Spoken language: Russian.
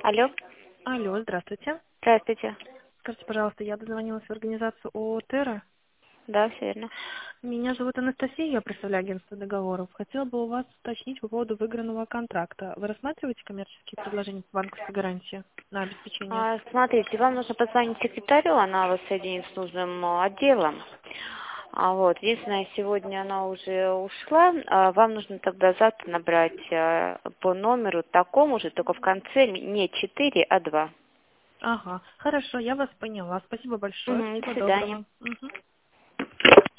Алло, Алло, здравствуйте. здравствуйте. Скажите, пожалуйста, я дозвонилась в организацию ООО «Терра». Да, все верно. Меня зовут Анастасия, я представляю агентство договоров. Хотела бы у вас уточнить по поводу выигранного контракта. Вы рассматриваете коммерческие предложения по банковской гарантии на обеспечение? Смотрите, вам нужно позвонить секретарю, она вас соединит с нужным отделом. Единственное, сегодня она уже ушла. Вам нужно тогда завтра набрать по номеру такому же, только в конце не 4, а 2. Ага, хорошо, я вас поняла. Спасибо большое, До всего свидания. доброго. Мгм.